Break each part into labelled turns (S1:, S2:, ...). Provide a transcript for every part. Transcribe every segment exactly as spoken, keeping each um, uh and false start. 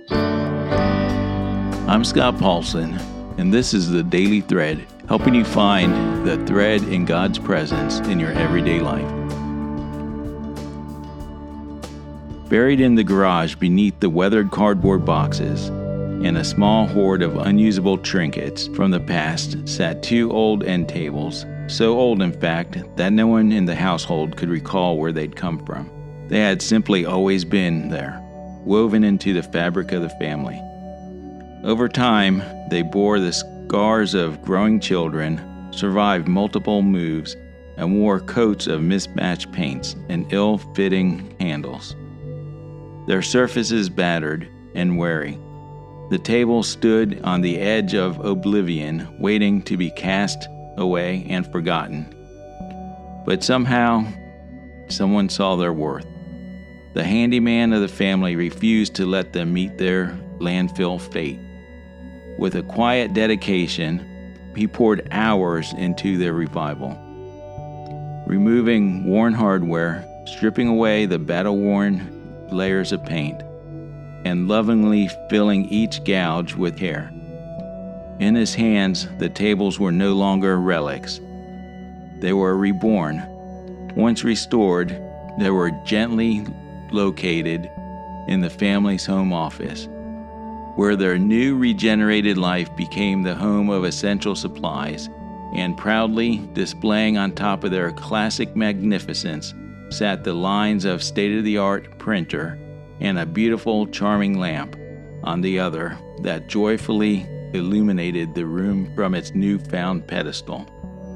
S1: I'm Scott Paulson, and this is The Daily Thread, helping you find the thread in God's presence in your everyday life. Buried in the garage beneath the weathered cardboard boxes and a small hoard of unusable trinkets from the past sat two old end tables, so old in fact that no one in the household could recall where they'd come from. They had simply always been there, woven into the fabric of the family. Over time, they bore the scars of growing children, survived multiple moves, and wore coats of mismatched paints and ill-fitting handles. Their surfaces battered and weary. The table stood on the edge of oblivion, waiting to be cast away and forgotten. But somehow, someone saw their worth. The handyman of the family refused to let them meet their landfill fate. With a quiet dedication, he poured hours into their revival, removing worn hardware, stripping away the battle-worn layers of paint, and lovingly filling each gouge with care. In his hands, the tables were no longer relics. They were reborn. Once restored, they were gently located in the family's home office, where their new regenerated life became the home of essential supplies, and proudly displaying on top of their classic magnificence sat the lines of state-of-the-art printer and a beautiful, charming lamp on the other that joyfully illuminated the room from its newfound pedestal.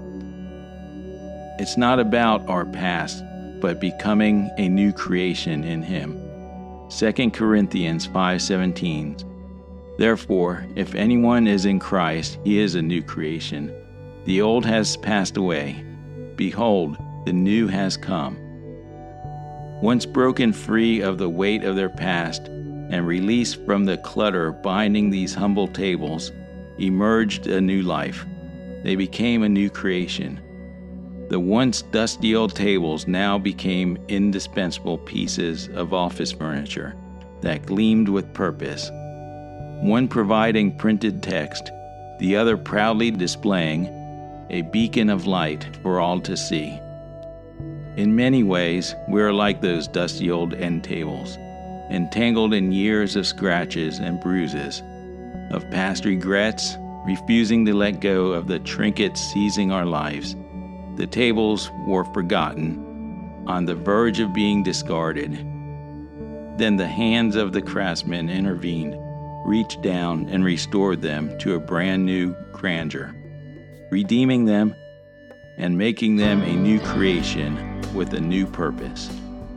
S1: It's not about our past, but becoming a new creation in Him. Second Corinthians five seventeen. Therefore, if anyone is in Christ, he is a new creation. The old has passed away. Behold, the new has come. Once broken free of the weight of their past and released from the clutter binding these humble tables, emerged a new life. They became a new creation. The once dusty old tables now became indispensable pieces of office furniture that gleamed with purpose. One providing printed text, the other proudly displaying a beacon of light for all to see. In many ways, we are like those dusty old end tables, entangled in years of scratches and bruises, of past regrets, refusing to let go of the trinkets seizing our lives. The tables were forgotten, on the verge of being discarded. Then the hands of the craftsman intervened, reached down and restored them to a brand new grandeur, redeeming them and making them a new creation with a new purpose.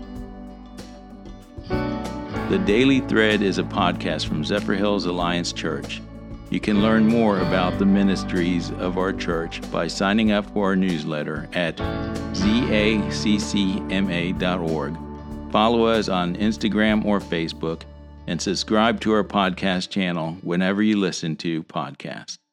S1: The Daily Thread is a podcast from Zephyrhills Alliance Church. You can learn more about the ministries of our church by signing up for our newsletter at zaccma dot org. Follow us on Instagram or Facebook, and subscribe to our podcast channel whenever you listen to podcasts.